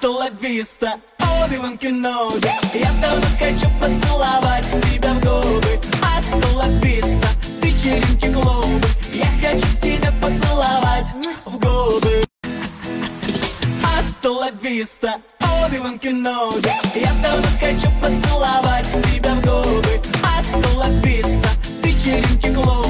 Hasta la vista, Obi-Wan Kenobi. Я давно хочу поцеловать тебя в губы. Hasta la vista, вечеринки, клубы. Я хочу тебя поцеловать в губы. Hasta la vista, Obi-Wan Kenobi. Я давно хочу поцеловать тебя в губы. Hasta la vista, вечеринки, клубы.